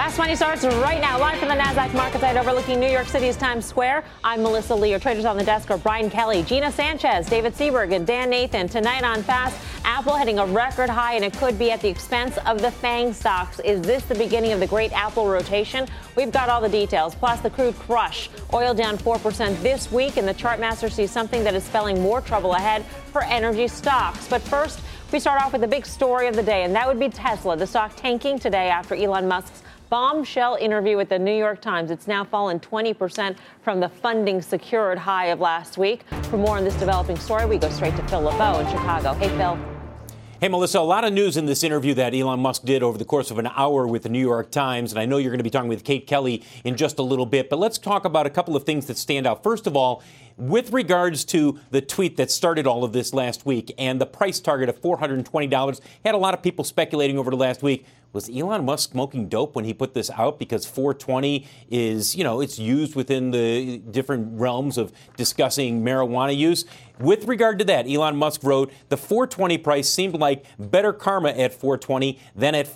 Fast Money starts right now, live from the NASDAQ market site overlooking New York City's Times Square. I'm Melissa Lee. Your traders on the desk are Brian Kelly, Gina Sanchez, David Seberg, and Dan Nathan. Tonight on Fast, Apple hitting a record high, and it could be at the expense of the FANG stocks. Is this the beginning of the great Apple rotation? We've got all the details, plus the crude crush. Oil down 4% this week, and the Chartmaster sees something that is spelling more trouble ahead for energy stocks. But first, we start off with the big story of the day, and that would be Tesla. The stock tanking today after Elon Musk's bombshell interview with the New York Times. It's now fallen 20% from the funding secured high of last week. For more on this developing story, we go straight to Phil LeBeau in Chicago. Hey, Phil. Hey, Melissa, a lot of news in this interview that Elon Musk did over the course of an hour with the New York Times. And I know you're going to be talking with Kate Kelly in just a little bit. But let's talk about a couple of things that stand out. First of all, with regards to the tweet that started all of this last week and the price target of $420, had a lot of people speculating over the last week. Was Elon Musk smoking dope when he put this out? Because 420 is, it's used within the different realms of discussing marijuana use. With regard to that, Elon Musk wrote, the 420 price seemed like better karma at 420 than at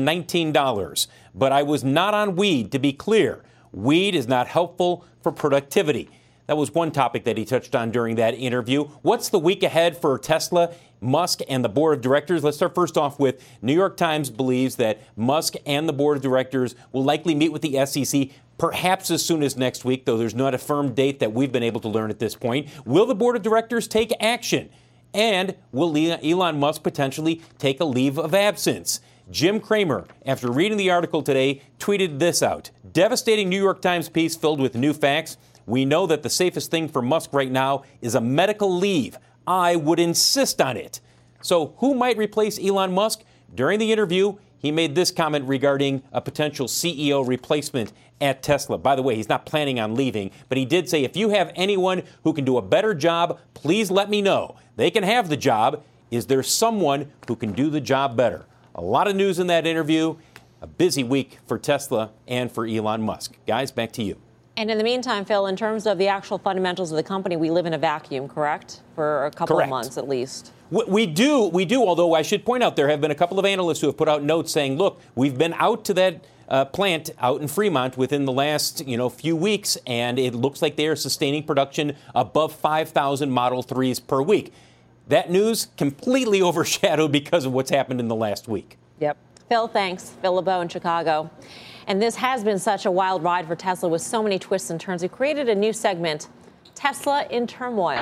$419. But I was not on weed, to be clear. Weed is not helpful for productivity. That was one topic that he touched on during that interview. What's the week ahead for Tesla, Musk, and the board of directors? Let's start first off with New York Times believes that Musk and the board of directors will likely meet with the SEC perhaps as soon as next week, though there's not a firm date that we've been able to learn at this point. Will the board of directors take action? And will Elon Musk potentially take a leave of absence? Jim Cramer, after reading the article today, tweeted this out. Devastating New York Times piece filled with new facts. We know that the safest thing for Musk right now is a medical leave. I would insist on it. So who might replace Elon Musk? During the interview, he made this comment regarding a potential CEO replacement at Tesla. By the way, he's not planning on leaving, but he did say, if you have anyone who can do a better job, please let me know. They can have the job. Is there someone who can do the job better? A lot of news in that interview. A busy week for Tesla and for Elon Musk. Guys, back to you. And in the meantime, Phil, in terms of the actual fundamentals of the company, we live in a vacuum, correct? For a couple of months at least. We do, although I should point out there have been a couple of analysts who have put out notes saying, look, we've been out to that plant out in Fremont within the last, few weeks, and it looks like they are sustaining production above 5,000 Model 3s per week. That news completely overshadowed because of what's happened in the last week. Yep. Phil, thanks. Phil LeBeau in Chicago. And this has been such a wild ride for Tesla with so many twists and turns. We created a new segment, Tesla in Turmoil.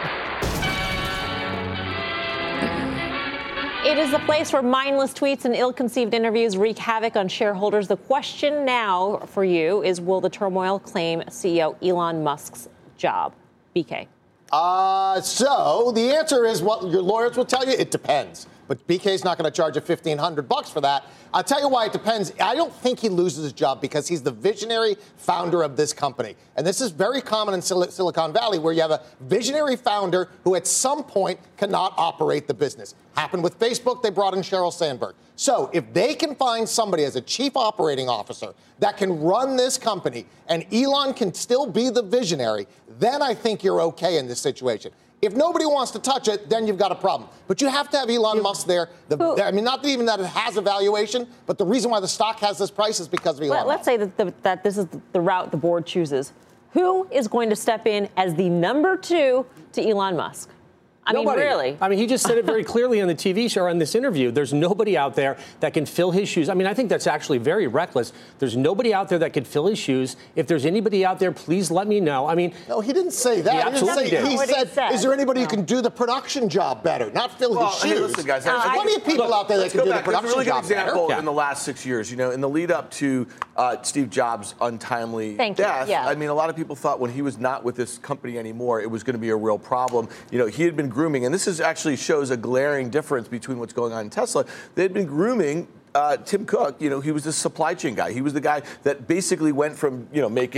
It is the place where mindless tweets and ill-conceived interviews wreak havoc on shareholders. The question now for you is, will the turmoil claim CEO Elon Musk's job? BK. So the answer is what your lawyers will tell you. It depends. But BK's not going to charge you $1,500 for that. I'll tell you why it depends. I don't think he loses his job because he's the visionary founder of this company. And this is very common in Silicon Valley, where you have a visionary founder who at some point cannot operate the business. Happened with Facebook. They brought in Sheryl Sandberg. So if they can find somebody as a chief operating officer that can run this company and Elon can still be the visionary, then I think you're okay in this situation. If nobody wants to touch it, then you've got a problem. But you have to have Elon Musk there. Not even that it has a valuation, but the reason why the stock has this price is because of Elon Musk. Let's say that this is the route the board chooses. Who is going to step in as the number two to Elon Musk? Nobody. Really? He just said it very clearly on the TV show or on this interview. There's nobody out there that can fill his shoes. I think that's actually very reckless. There's nobody out there that could fill his shoes. If there's anybody out there, please let me know. No, he didn't say that. He absolutely did. He said, is there anybody who can do the production job better, not fill his shoes? Hey, listen, guys. There's plenty of people out there that can do the production job better. There's a really good example in the last 6 years. In the lead up to Steve Jobs' untimely death, Yeah. a lot of people thought when he was not with this company anymore, it was going to be a real problem. He had been grooming, and this is actually shows a glaring difference between what's going on in Tesla. They'd been grooming Tim Cook. He was the supply chain guy. He was the guy that basically went from, making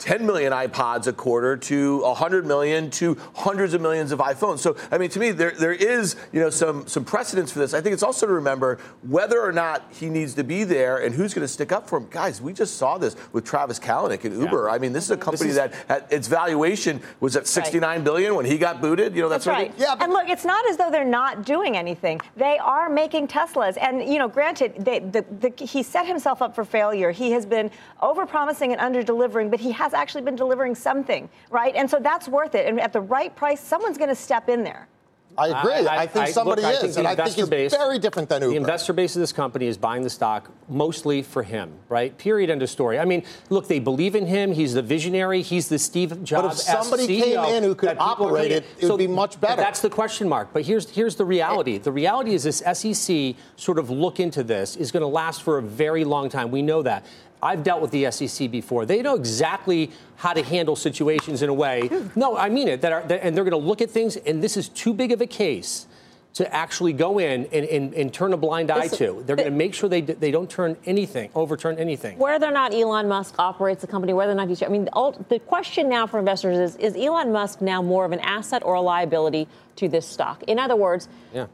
10 million iPods a quarter to 100 million to hundreds of millions of iPhones. So, I mean, to me, there is, some precedence for this. I think it's also to remember whether or not he needs to be there and who's going to stick up for him. Guys, we just saw this with Travis Kalanick at Uber. I mean, this is a company that its valuation was at $69 billion when he got booted. That's right. Yeah, and look, it's not as though they're not doing anything. They are making Teslas. And, granted, he set himself up for failure. He has been overpromising and under-delivering, but he has actually been delivering something, right? And so that's worth it. And at the right price, someone's going to step in there. I agree. I think somebody is, and I think he's very different than Uber. The investor base of this company is buying the stock mostly for him, right? Period, end of story. I mean, look, they believe in him. He's the visionary. He's the Steve Jobs. But if somebody came in who could operate it, it would be much better. That's the question mark. But here's the reality. The reality is this SEC sort of look into this is going to last for a very long time. We know that. I've dealt with the SEC before. They know exactly how to handle situations in a way. No, I mean it. And they're going to look at things, and this is too big of a case to actually go in and turn a blind eye to. They're going to make sure they don't overturn anything. Whether or not Elon Musk operates the company, whether or not he's, the question now for investors is Elon Musk now more of an asset or a liability to this stock? In other words,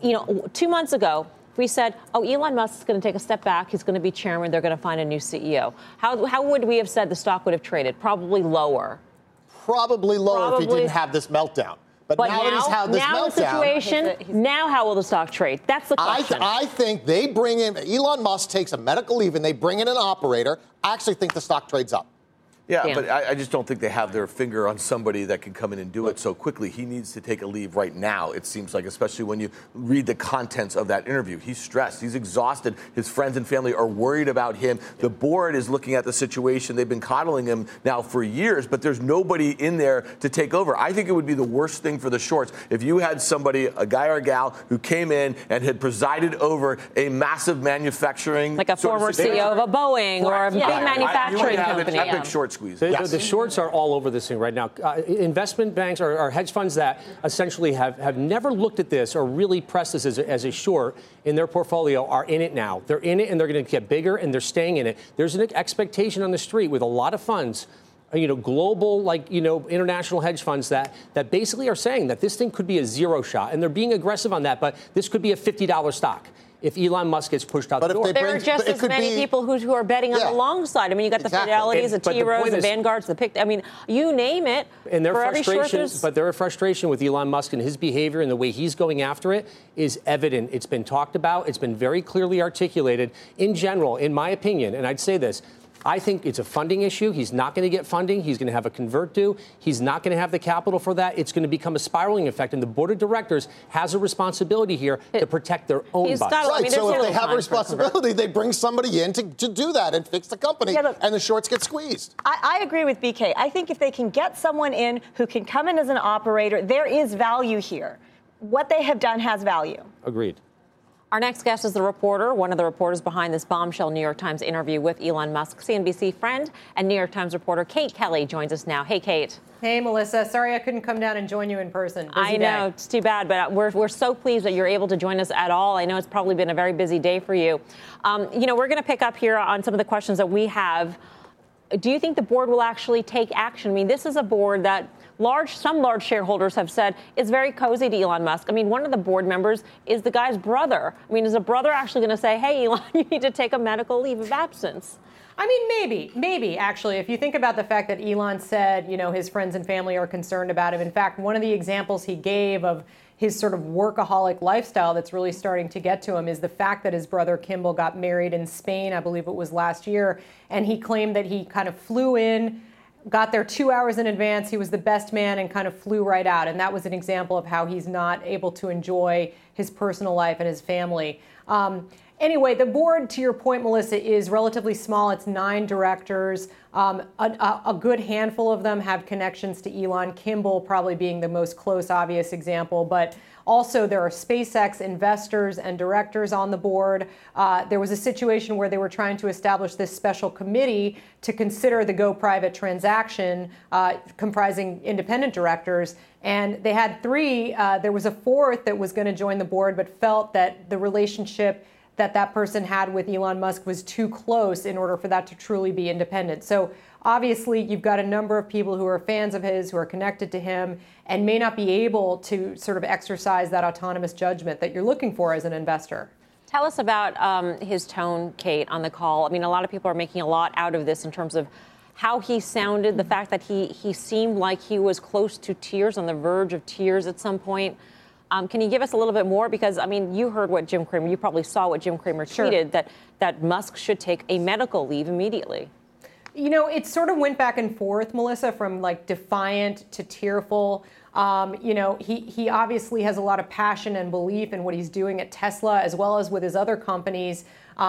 2 months ago, we said, Elon Musk is going to take a step back. He's going to be chairman. They're going to find a new CEO. How would we have said the stock would have traded? Probably lower. Probably lower if he didn't have this meltdown. But now that he's had this meltdown. The situation, now how will the stock trade? That's the question. I think they bring in, Elon Musk takes a medical leave and they bring in an operator. I actually think the stock trades up. Yeah, but I just don't think they have their finger on somebody that can come in and do it so quickly. He needs to take a leave right now, it seems like, especially when you read the contents of that interview. He's stressed. He's exhausted. His friends and family are worried about him. The board is looking at the situation. They've been coddling him now for years, but there's nobody in there to take over. I think it would be the worst thing for the shorts if you had somebody, a guy or a gal, who came in and had presided over a massive manufacturing... Like a former CEO of a Boeing or a big manufacturing company. An epic short squeeze. The shorts are all over this thing right now. Investment banks are hedge funds that essentially have never looked at this or really pressed this as a short in their portfolio are in it now. They're in it and they're going to get bigger and they're staying in it. There's an expectation on the street with a lot of funds, global, international hedge funds that basically are saying that this thing could be a zero shot. And they're being aggressive on that, but this could be a $50 stock if Elon Musk gets pushed out the door. There are just as many people who are betting on the long side. You got the Fidelities, the T. Rowe, the Vanguards, the Pick. You name it. And their frustration with Elon Musk and his behavior and the way he's going after it is evident. It's been talked about. It's been very clearly articulated. In general, in my opinion, and I'd say this, I think it's a funding issue. He's not going to get funding. He's going to have a convert due. He's not going to have the capital for that. It's going to become a spiraling effect. And the board of directors has a responsibility here to protect their own butts. Right. So if they have a responsibility, they bring somebody in to do that and fix the company. And the shorts get squeezed. I agree with BK. I think if they can get someone in who can come in as an operator, there is value here. What they have done has value. Agreed. Our next guest is the reporter, one of the reporters behind this bombshell New York Times interview with Elon Musk. CNBC friend and New York Times reporter Kate Kelly joins us now. Hey, Kate. Hey, Melissa. Sorry I couldn't come down and join you in person. I know. It's too bad, but we're so pleased that you're able to join us at all. I know it's probably been a very busy day for you. We're going to pick up here on some of the questions that we have. Do you think the board will actually take action? This is a board that some large shareholders have said is very cozy to Elon Musk. One of the board members is the guy's brother. Is the brother actually going to say, hey, Elon, you need to take a medical leave of absence? Maybe, actually, if you think about the fact that Elon said, his friends and family are concerned about him. In fact, one of the examples he gave of his sort of workaholic lifestyle that's really starting to get to him is the fact that his brother Kimball got married in Spain, I believe it was last year, and he claimed that he kind of flew in, got there 2 hours in advance, he was the best man, and kind of flew right out. And that was an example of how he's not able to enjoy his personal life and his family. Anyway, the board, to your point, Melissa, is relatively small. It's 9 directors. A good handful of them have connections to Elon, Kimball probably being the most close, obvious example. But also there are SpaceX investors and directors on the board. There was a situation where they were trying to establish this special committee to consider the go private transaction comprising independent directors. And they had 3. There was a 4th that was going to join the board, but felt that the relationship that person had with Elon Musk was too close in order for that to truly be independent. So obviously, you've got a number of people who are fans of his, who are connected to him, and may not be able to sort of exercise that autonomous judgment that you're looking for as an investor. Tell us about his tone, Kate, on the call. I mean, a lot of people are making a lot out of this in terms of how he sounded, the fact that he seemed like he was close to tears, on the verge of tears at some point. Can you give us a little bit more? Because, I mean, you heard what Jim Cramer, you probably saw what Jim Cramer tweeted, that Musk should take a medical leave immediately. You know, it sort of went back and forth, Melissa, from like defiant to tearful. You know, he obviously has a lot of passion and belief in what he's doing at Tesla, as well as with his other companies.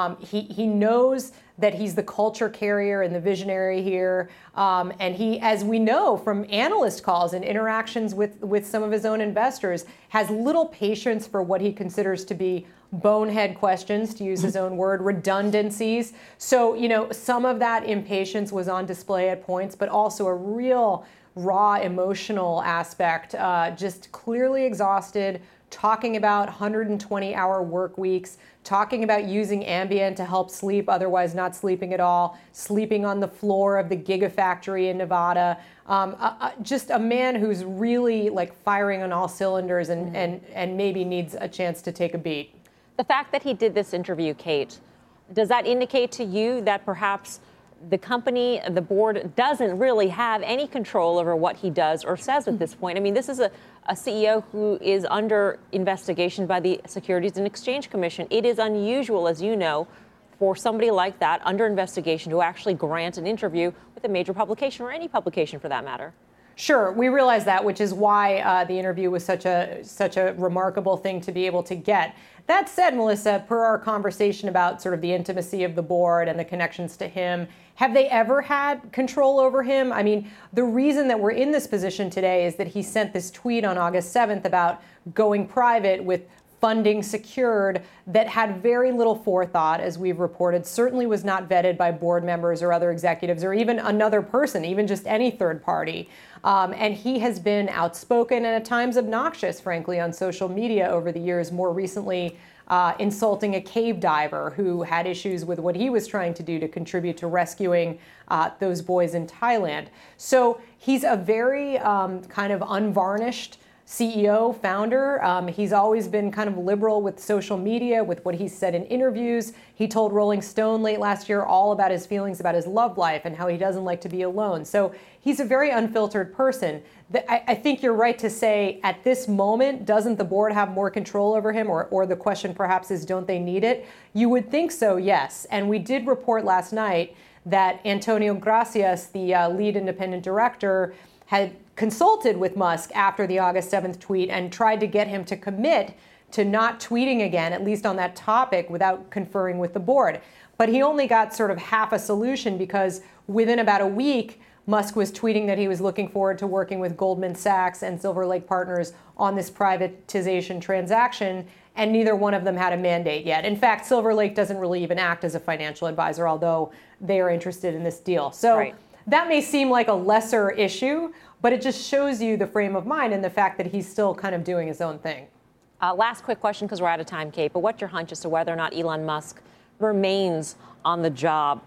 He knows that he's the culture carrier and the visionary here. And he, as we know from analyst calls and interactions with some of his own investors, has little patience for what he considers to be bonehead questions, to use his own word, redundancies. So, you know, some of that impatience was on display at points, but also a real raw emotional aspect, just clearly exhausted, talking about 120-hour work weeks, talking about using Ambien to help sleep, otherwise not sleeping at all, sleeping on the floor of the Gigafactory in Nevada. Just a man who's really like firing on all cylinders and maybe needs a chance to take a beat. The fact that he did this interview, Kate, does that indicate to you that perhaps the company, the board, doesn't really have any control over what he does or says at this point? I mean, this is a CEO who is under investigation by the Securities and Exchange Commission. It is unusual, as you know, for somebody like that under investigation to actually grant an interview with a major publication, or any publication for that matter. Sure, we realize that, which is why the interview was such a remarkable thing to be able to get. That said, Melissa, per our conversation about sort of the intimacy of the board and the connections to him, have they ever had control over him? I mean, the reason that we're in this position today is that he sent this tweet on August 7th about going private with funding secured that had very little forethought, as we've reported, certainly was not vetted by board members or other executives or even another person, even just any third party. And he has been outspoken and at times obnoxious, frankly, on social media over the years, more recently insulting a cave diver who had issues with what he was trying to do to contribute to rescuing those boys in Thailand. So he's a very kind of unvarnished CEO, founder. He's always been kind of liberal with social media, with what he's said in interviews. He told Rolling Stone late last year all about his feelings about his love life and how he doesn't like to be alone. So he's a very unfiltered person. I think you're right to say at this moment, doesn't the board have more control over him? Or the question perhaps is, don't they need it? You would think so, yes. And we did report last night that Antonio Gracias, the lead independent director, had consulted with Musk after the August 7th tweet and tried to get him to commit to not tweeting again, at least on that topic, without conferring with the board. But he only got sort of half a solution because within about a week, Musk was tweeting that he was looking forward to working with Goldman Sachs and Silver Lake Partners on this privatization transaction, and neither one of them had a mandate yet. In fact, Silver Lake doesn't really even act as a financial advisor, although they are interested in this deal. So that may seem like a lesser issue, but it just shows you the frame of mind and the fact that he's still kind of doing his own thing. Last quick question, because we're out of time, Kate, but what's your hunch as to whether or not Elon Musk remains on the job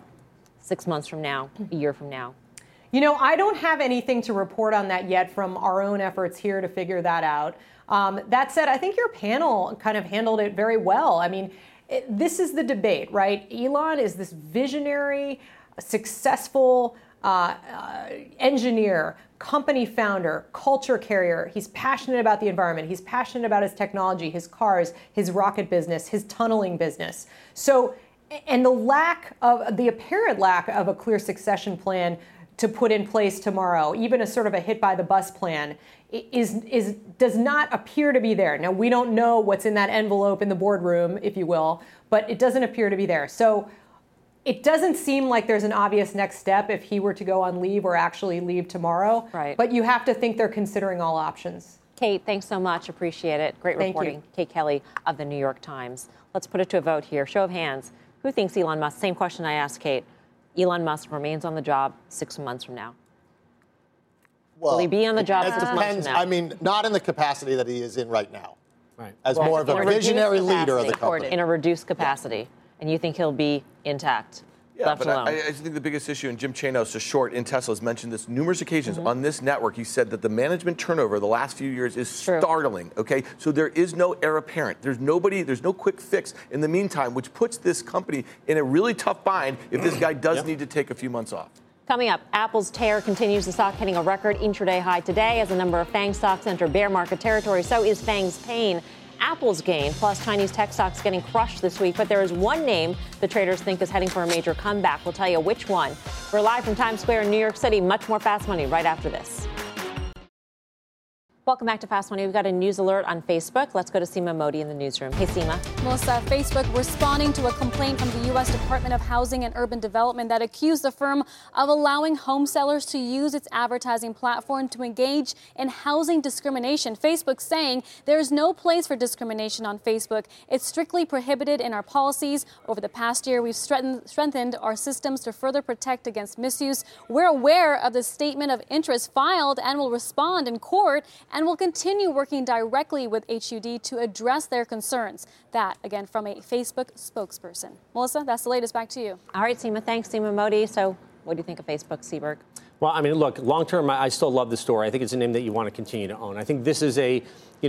6 months from now, a year from now? You know, I don't have anything to report on that yet from our own efforts here to figure that out. That said, I think your panel kind of handled it very well. I mean, this is the debate, right? Elon is this visionary, successful engineer, company founder, culture carrier. He's passionate about the environment. He's passionate about his technology, his cars, his rocket business, his tunneling business. So, and the apparent lack of a clear succession plan to put in place tomorrow, even a sort of a hit by the bus plan, does not appear to be there. Now, we don't know what's in that envelope in the boardroom, if you will, but it doesn't appear to be there. So it doesn't seem like there's an obvious next step if he were to go on leave or actually leave tomorrow. Right. But you have to think they're considering all options. Kate, thanks so much. Appreciate it. Great reporting. Thank you. Kate Kelly of the New York Times. Let's put it to a vote here. Show of hands. Who thinks Elon Musk? Same question I asked Kate. Elon Musk remains on the job 6 months from now. Well, will he be on the job 6 months from now? I mean, not in the capacity that he is in right now. as more of a visionary leader of the company. In a reduced capacity. And you think he'll be intact? Yeah, left but alone. I think the biggest issue, and Jim Chanos, just short in Tesla, has mentioned this numerous occasions on this network. He said that the management turnover the last few years is startling. Okay, so there is no heir apparent. There's no quick fix in the meantime, which puts this company in a really tough bind if this guy does need to take a few months off. Coming up, Apple's tear continues. The stock hitting a record intraday high today as a number of FANG stocks enter bear market territory. So is FANG's pain. Apple's gain, plus Chinese tech stocks getting crushed this week. But there is one name the traders think is heading for a major comeback. We'll tell you which one. We're live from Times Square in New York City. Much more Fast Money right after this. Welcome back to Fast Money. We've got a news alert on Facebook. Let's go to Seema Modi in the newsroom. Hey, Seema. Melissa, Facebook responding to a complaint from the U.S. Department of Housing and Urban Development that accused the firm of allowing home sellers to use its advertising platform to engage in housing discrimination. Facebook saying there's no place for discrimination on Facebook. It's strictly prohibited in our policies. Over the past year, we've strengthened our systems to further protect against misuse. We're aware of the statement of interest filed and will respond in court, and will continue working directly with HUD to address their concerns. That, again, from a Facebook spokesperson. Melissa, that's the latest. Back to you. All right, Seema. Thanks, Seema Modi. So what do you think of Facebook, Seberg? Well, I mean, look, long term, I still love the story. I think it's a name that you want to continue to own. I think this is a,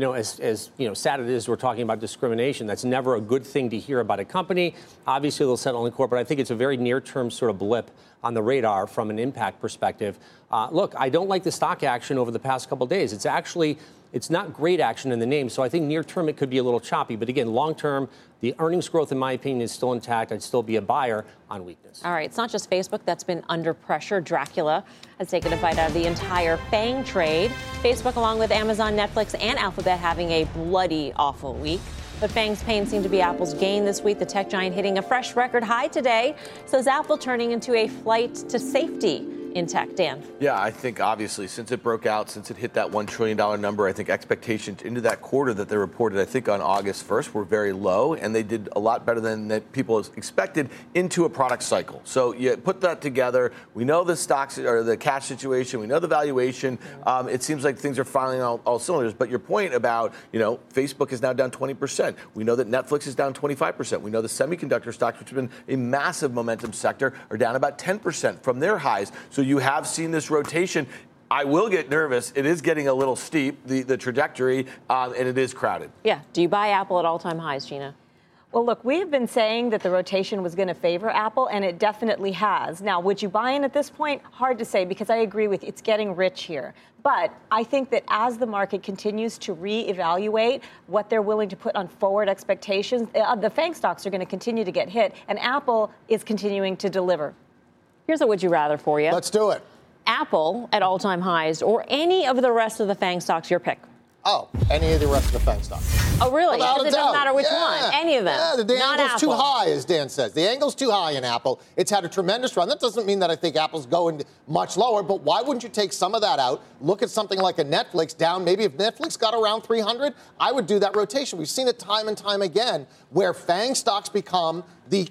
as sad it is, we're talking about discrimination. That's never a good thing to hear about a company. Obviously, they'll settle in court, but I think it's a very near-term sort of blip on the radar from an impact perspective. Look, I don't like the stock action over the past couple of days. It's not great action in the name, so I think near term it could be a little choppy. But again, long term, the earnings growth, in my opinion, is still intact. I'd still be a buyer on weakness. All right, it's not just Facebook that's been under pressure. Dracula has taken a bite out of the entire FANG trade. Facebook, along with Amazon, Netflix, and Alphabet, having a bloody, awful week. But FANG's pain seemed to be Apple's gain this week. The tech giant hitting a fresh record high today. So is Apple turning into a flight to safety in tech? Dan? Yeah, I think obviously since it broke out, since it hit that $1 trillion number, I think expectations into that quarter that they reported, I think on August 1st, were very low, and they did a lot better than that people expected into a product cycle. So you put that together. We know the stocks or the cash situation. We know the valuation. It seems like things are firing all cylinders. But your point about, Facebook is now down 20%. We know that Netflix is down 25%. We know the semiconductor stocks, which have been a massive momentum sector, are down about 10% from their highs. So you have seen this rotation. I will get nervous. It is getting a little steep, the trajectory, and it is crowded. Yeah. Do you buy Apple at all-time highs, Gina? Well, look, we have been saying that the rotation was going to favor Apple, and it definitely has. Now, would you buy in at this point? Hard to say, because I agree with you. It's getting rich here. But I think that as the market continues to reevaluate what they're willing to put on forward expectations, the FANG stocks are going to continue to get hit, and Apple is continuing to deliver. Here's a would you rather for you. Let's do it. Apple at all-time highs or any of the rest of the FANG stocks, your pick. Oh, any of the rest of the FANG stocks. Oh, really? Without Because a it doesn't doubt. matter which one. Any of them. Yeah, the Not angle's too Apple. high, as Dan says. The angle's too high in Apple. It's had a tremendous run. That doesn't mean that I think Apple's going much lower, but why wouldn't you take some of that out? Look at something like a Netflix down. Maybe if Netflix got around 300, I would do that rotation. We've seen it time and time again where FANG stocks become the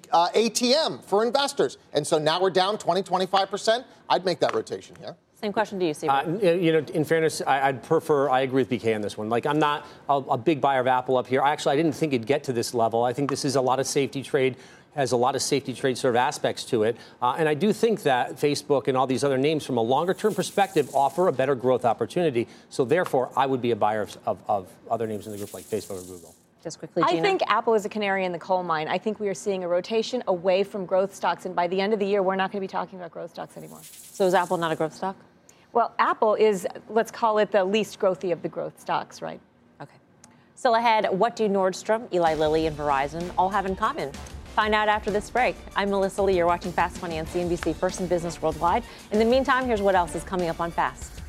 ATM for investors. And so now we're down 20, 25%. I'd make that rotation here. Same question to you, Steve. In fairness, I agree with BK on this one. Like, I'm not a big buyer of Apple up here. I didn't think it'd get to this level. I think this is a lot of safety trade, has a lot of safety trade sort of aspects to it. And I do think that Facebook and all these other names from a longer term perspective offer a better growth opportunity. So therefore, I would be a buyer of other names in the group like Facebook or Google. Just quickly, Gina. I think Apple is a canary in the coal mine. I think we are seeing a rotation away from growth stocks. And by the end of the year, we're not going to be talking about growth stocks anymore. So is Apple not a growth stock? Well, Apple is, let's call it the least growthy of the growth stocks, right? Okay. Still ahead, what do Nordstrom, Eli Lilly, and Verizon all have in common? Find out after this break. I'm Melissa Lee. You're watching Fast Money on CNBC, First in Business Worldwide. In the meantime, here's what else is coming up on Fast.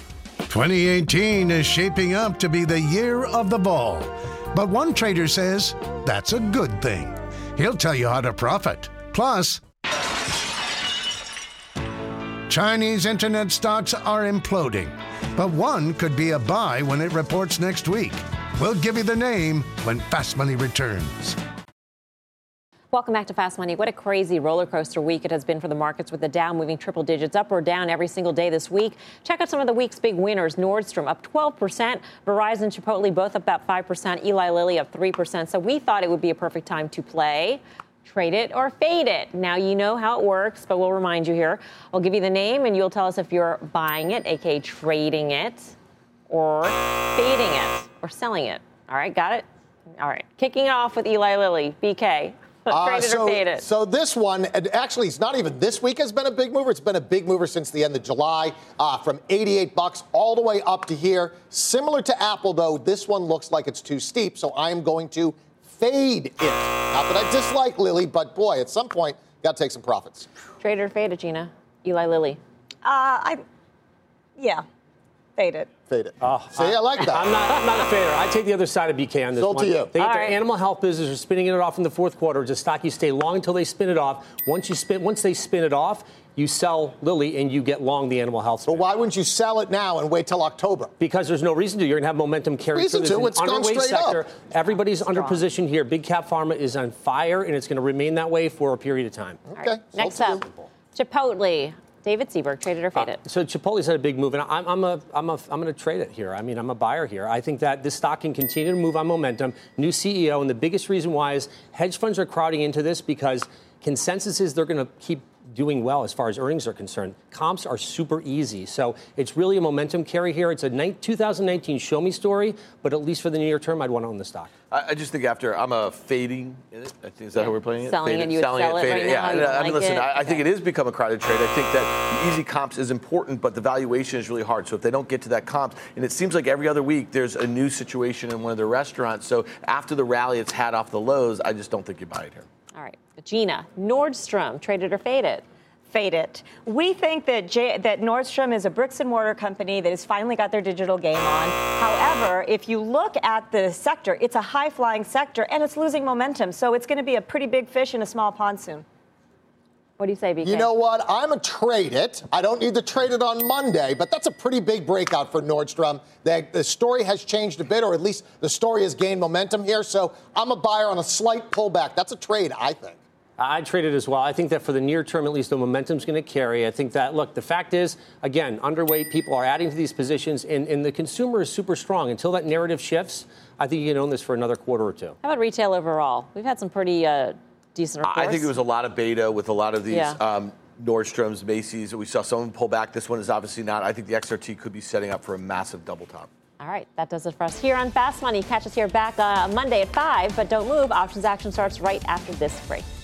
2018 is shaping up to be the year of the bull. But one trader says that's a good thing. He'll tell you how to profit. Plus, Chinese internet stocks are imploding, but one could be a buy when it reports next week. We'll give you the name when Fast Money returns. Welcome back to Fast Money. What a crazy roller coaster week it has been for the markets, with the Dow moving triple digits up or down every single day this week. Check out some of the week's big winners. Nordstrom up 12%, Verizon, Chipotle both up about 5%, Eli Lilly up 3%. So we thought it would be a perfect time to play Trade It or Fade It. Now you know how it works, but we'll remind you here. I'll give you the name and you'll tell us if you're buying it, aka trading it, or fading it, or selling it. All right, got it? All right, kicking it off with Eli Lilly, BK. Trade it or fade it. So this one, and actually, it's not even this week has been a big mover. It's been a big mover since the end of July, from $88 all the way up to here. Similar to Apple, though, this one looks like it's too steep, so I am going to fade it. Not that I dislike Lilly, but boy, at some point, got to take some profits. Trade it or fade it, Gina? Eli Lilly. Yeah, fade it. Fade it. See, I like that. I'm not a fader. I take the other side of BK on this Sold one. to you. They get All their right. animal health business are spinning it off in the fourth quarter. It's a stock you stay long until they spin it off. Once they spin it off, you sell Lilly and you get long the animal health spin. But why wouldn't you sell it now and wait till October? Because there's no reason to. You're going to have momentum carry through. Reason to. It's gone Underweight straight sector. up. Everybody's under position here. Big cap pharma is on fire, and it's going to remain that way for a period of time. All right, next up, Chipotle. David Seaberg, trade it or fade it? So Chipotle's had a big move, and I'm going to trade it here. I mean, I'm a buyer here. I think that this stock can continue to move on momentum. New CEO, and the biggest reason why is hedge funds are crowding into this because consensus is they're going to keep doing well as far as earnings are concerned. Comps are super easy. So it's really a momentum carry here. It's a 2019 show me story, but at least for the near term, I'd want to own the stock. I just think I'm a fading in it. I think, is that how we're playing it? Selling Faded. it, you would sell it faded. right now? Yeah, You don't I mean, like listen, it? I think it has become a crowded trade. I think that the easy comps is important, but the valuation is really hard. So if they don't get to that comp, and it seems like every other week there's a new situation in one of their restaurants. So after the rally, it's had off the lows. I just don't think you buy it here. All right, Gina, Nordstrom, trade it or fade it? Fade it. We think that Nordstrom is a bricks and mortar company that has finally got their digital game on. However, if you look at the sector, it's a high-flying sector, and it's losing momentum. So it's going to be a pretty big fish in a small pond soon. What do you say, BK? You know what? I'm a trade it. I don't need to trade it on Monday, but that's a pretty big breakout for Nordstrom. The story has changed a bit, or at least the story has gained momentum here. So I'm a buyer on a slight pullback. That's a trade, I think. I'd trade it as well. I think that for the near term, at least, the momentum's going to carry. I think that, look, the fact is, again, underweight people are adding to these positions, and the consumer is super strong. Until that narrative shifts, I think you can own this for another quarter or two. How about retail overall? We've had some pretty decent reports. I think it was a lot of beta with a lot of these Nordstroms, Macy's. We saw some pull back. This one is obviously not. I think the XRT could be setting up for a massive double top. All right, that does it for us here on Fast Money. Catch us here back Monday at 5, but don't move. Options action starts right after this break.